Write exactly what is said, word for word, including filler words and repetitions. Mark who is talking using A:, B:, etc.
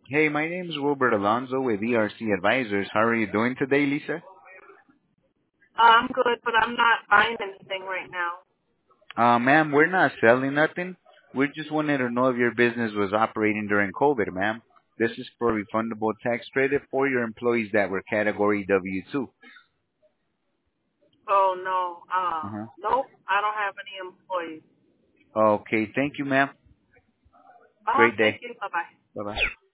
A: Hey, my name is Wilbert Alonzo with E R C Advisors. How are you doing today, Lisa?
B: Uh, I'm good, but I'm not buying anything right now.
A: Uh, ma'am, we're not selling nothing. We just wanted to know if your business was operating during COVID, ma'am. This is for refundable tax credit for your employees that were Category W two.
B: Oh no. Uh,
A: Uh-huh.
B: nope. I don't have any employees.
A: Okay, thank you, ma'am.
B: Uh huh.
A: Great
B: Thank
A: day.
B: you. Bye bye.
A: Bye-bye.